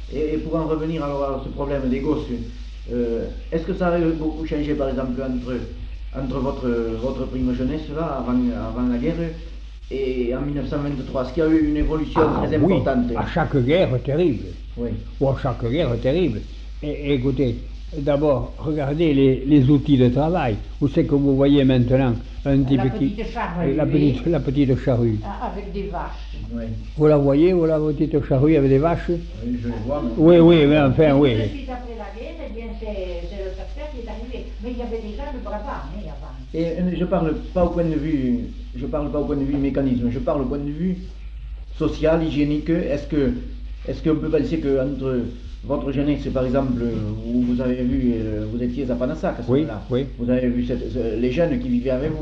Et pour en revenir alors à ce problème des gosses, est-ce que ça a beaucoup changé par exemple entre votre prime jeunesse là, avant la guerre, et en 1923? Est-ce qu'il y a eu une évolution Ah très oui, importante? à chaque guerre terrible. Oui. Ou à chaque guerre terrible. Et écoutez, d'abord, regardez les outils de travail. Où c'est que vous voyez maintenant un petit La petit, petite charrue, la petite charrue. avec des vaches. Oui, Vous la voyez, vous la petite charrue avec des vaches? oui, je le vois. Oui, oui, mais enfin, oui. Tout de suite après la guerre, eh bien, c'est le tracteur qui est arrivé. Mais il y avait déjà le bravard, hein, avant. Et je parle pas au point de vue, je parle pas au point de vue mécanisme, je parle au point de vue social, hygiénique. Est-ce qu'on peut penser que entre votre jeunesse, par exemple, où vous avez vu, vous étiez à Panassac à ce Oui, moment-là, oui. vous avez vu les jeunes qui vivaient avec vous,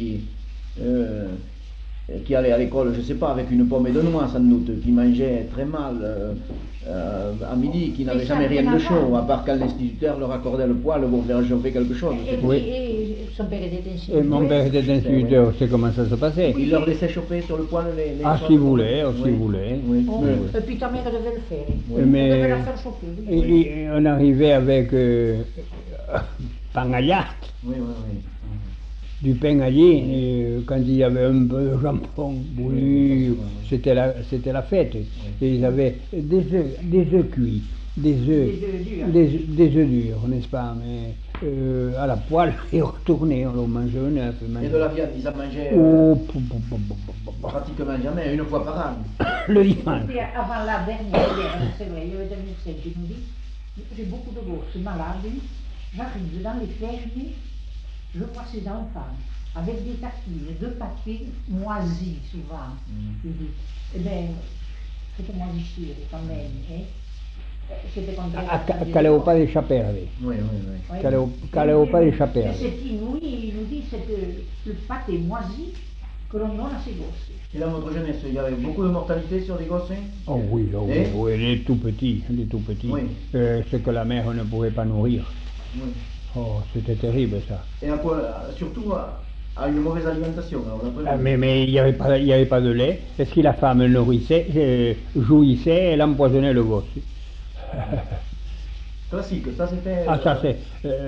qui allaient à l'école, je ne sais pas, avec une pomme et de noix sans doute, qui mangeaient très mal à midi, qui n'avaient jamais rien de chaud, à part quand l'instituteur leur accordait le poêle pour faire chauffer quelque chose. Oui. Et son père était Et instituteur. mon père était instituteur, c'est comment ça se passait. Il leur laissait chauffer sur le poêle les Ah, choses. s'il voulait, s'il Oui. voulait. Oui. Oh, Oui. et puis ta mère devait le faire. Oui. Elle Mais- devait la faire chauffer. Oui. Et on arrivait avec pain à yacht, Oui, oui, oui. du pain aillé, quand il y avait un peu de jambon, oui, c'était la fête. Et ils avaient des œufs cuits, des œufs des œufs durs, n'est-ce pas, mais à la poêle et retournés, on le mangeait un œuf. Et de la viande, ils en mangeaient Oh, pratiquement jamais, une fois par an. le dimanche. C'était avant la dernière guerre, c'est vrai, il y avait des médecins qui nous disent, j'ai beaucoup de gosses malades, j'arrive dans les fermes, je vois ces enfants avec des tartines de papier moisi souvent. Je dis, eh bien, c'était moisissure quand même, hein. C'était comme Qu'allait pas d'échapper. Oui, oui, oui. Qu'allait pas d'échapper. C'est inouï, il nous dit, c'est le pâté moisi que l'on donne à ses gosses. Et dans votre jeunesse, il y avait beaucoup de mortalité sur les gosses, hein? Oh oui, oui, les tout petits, les tout petits. Oui. Ce que la mère ne pouvait pas nourrir. Oui. Oh, c'était terrible ça. Et surtout à une mauvaise alimentation. Alors, Ah, mais il n'y avait pas de lait. Est-ce que la femme nourrissait, jouissait, elle empoisonnait le gosse. Classique, ça c'était. Ah, ça c'est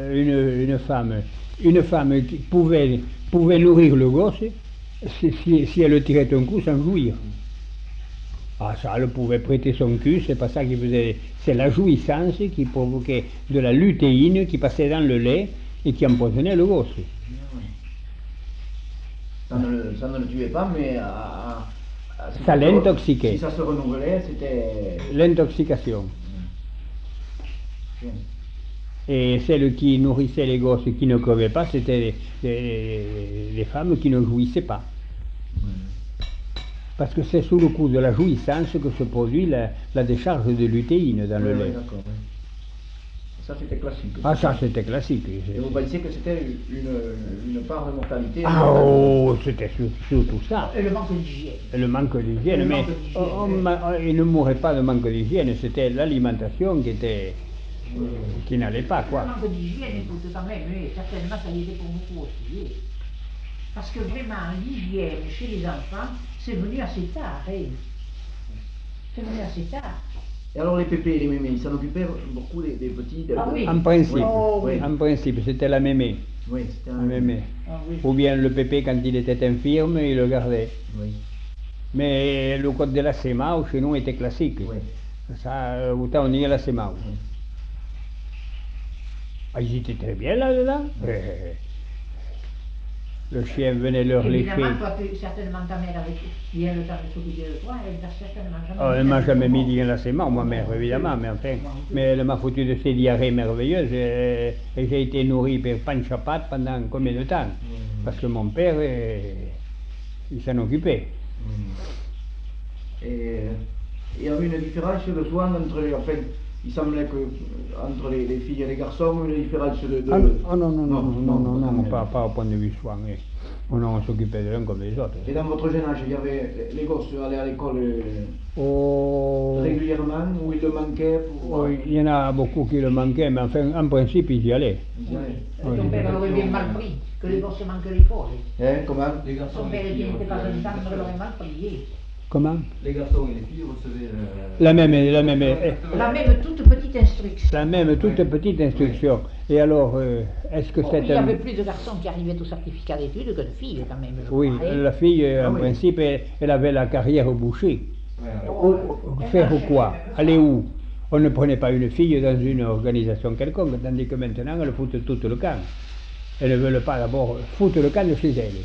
une femme qui pouvait nourrir le gosse si elle tirait un coup sans jouir. Ah, ça, elle pouvait prêter son cul, c'est pas ça qui faisait. C'est la jouissance qui provoquait de la lutéine qui passait dans le lait et qui empoisonnait le gosse. Ça ne le tuait pas, mais Ça l'intoxiquait. Si ça se renouvelait, c'était. L'intoxication. Et celles qui nourrissaient les gosses qui ne crevaient pas, c'était les femmes qui ne jouissaient pas. Parce que c'est sous le coup de la jouissance que se produit la décharge de lutéine dans le Oui, lait. d'accord, oui. Ça c'était classique. Ah, ça c'était classique. Et vous pensiez que c'était une part de mortalité? Ah, oh, c'était surtout ça. Et le manque d'hygiène. Le manque d'hygiène, Le mais manque d'hygiène, il ne mourait pas de manque d'hygiène, c'était l'alimentation qui n'allait pas, Le quoi. manque d'hygiène, écoute, quand même, oui, certainement ça y était pour beaucoup aussi. Oui. Parce que vraiment, l'hygiène chez les enfants, c'est venu assez tard. Hein. C'est venu assez tard. Et alors les pépés et les mémés, ils s'en occupaient beaucoup des petits. Ah oui. En principe, Oh, oui. en principe, c'était la mémé. Oui, c'était La mémé. Ah oui. Ou bien le pépé, quand il était infirme, il le gardait. Oui. Mais le code de la sémence, chez nous, était classique. Oui. Ça, autant on y est la sémence. Oui. Ah, ils étaient très bien là-dedans. Le chien venait leur lécher. Évidemment, toi, certainement ta mère avait bien le temps de s'occuper de toi, elle t'a certainement jamais Oh, elle m'a jamais mis dit dans la sémence, ma mère, évidemment, mais enfin, mais elle m'a foutu de ces diarrhées merveilleuses et j'ai été nourri par panchapat pendant combien de temps? Parce que mon père, il s'en occupait. Et il y avait une différence de soins entre, enfin, il semblait que entre les filles et les garçons, une différence de. Ah non, pas au point de vue soin. On s'occupait de l'un comme des autres. Et dans votre jeune âge, il y avait les gosses allaient à l'école Oh, régulièrement ou ils le manquaient pour. oh, il y en a beaucoup qui le manquaient, mais enfin, en principe, ils y allaient. Ils y allaient. Oui. Ton père l'aurait bien mal pris, que les gosses manquent l'école. Hein, comment? Son père qui n'était pas un temps l'aurait mal pris. Comment? Les garçons et les filles recevaient La même, La même toute petite instruction. la même toute petite instruction. Et alors, est-ce que Oh, c'est il y avait plus de garçons qui arrivaient au certificat d'études que de filles quand même, je Oui, crois, hein. la fille, en oui. principe, elle avait la carrière au boucher. Oh, Faire quoi? Aller où? On ne prenait pas une fille dans une organisation quelconque, tandis que maintenant, elles foutent tout le camp. Elles ne veulent pas d'abord foutre le camp de chez elles.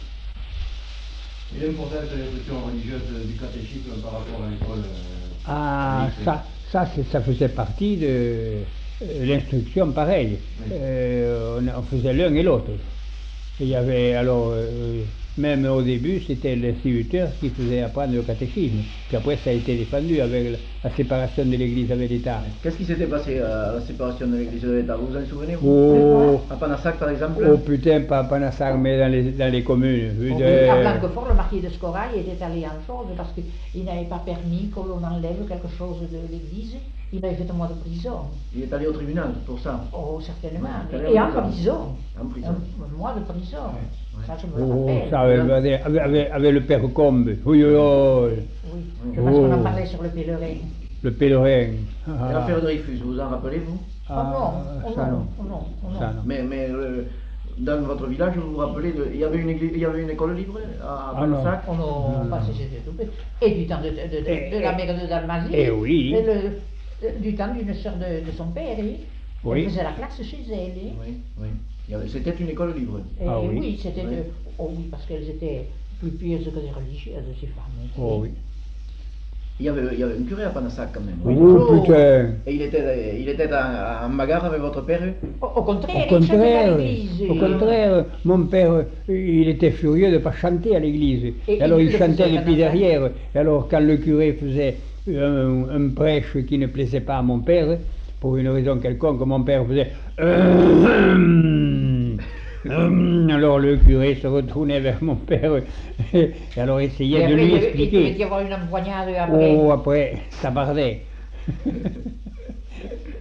Et l'importance de l'instruction religieuse du catéchisme par rapport à l'école. Ah, catholique. ça faisait partie de l'instruction pareille. Oui. On faisait l'un et l'autre. Il y avait alors, même au début, c'était l'instituteur qui faisait apprendre le catéchisme. Puis après, ça a été défendu avec la séparation de l'Église avec l'État. Qu'est-ce qui s'était passé à la séparation de l'Église et de l'État? Vous vous en souvenez vous? Oh, À Panassac par exemple? oh putain, pas à Nassau, mais dans les communes. À Blanquefort, le marquis de Scorail était allé en chose parce qu'il n'avait pas permis que l'on enlève quelque chose de l'église. Il avait fait un mois de prison. Il est allé au tribunal pour ça. Oh, certainement. Il est allé Et en en prison. En prison. Un mois de prison. Ouais. Ça, je me le Oh, rappelle. ça avec le père Combe. Oui, oui, oui. Oui, je pense qu'on en Oh. parlait sur le pèlerin. Le pèlerin. Et l'affaire Dreyfus, vous vous en rappelez vous? Oh non, oh ça non, non. oh non, oh non. Ça non. Mais dans votre village, vous vous rappelez, il y avait une église, il y avait une école libre à Ah non. Panassac? Oh non, parce que c'était tout petit. Et du temps de la mère de Dalmatie. Eh oui. Et du temps d'une sœur de son père. Hein. Oui. Elle faisait la classe chez elle. Hein. Oui, oui. C'était une école libre. Et Ah oui. oui, c'était Oui. oh oui, parce qu'elles étaient plus pieuses que des religieuses, ces femmes. Oh oui. Il y avait un curé à Panassac quand même. Oui. Oh putain. Et il était en bagarre avec votre père? Au contraire, Au il chantait à contraire, l'église. au contraire, mon père, il était furieux de ne pas chanter à l'église. Et Alors il il le chantait faisait depuis à la derrière. Et alors quand le curé faisait un prêche qui ne plaisait pas à mon père, pour une raison quelconque, mon père faisait alors le curé se retournait vers mon père et alors essayait de lui Il expliquer. devait y avoir une empoignade après. Oh, après, ça bardait.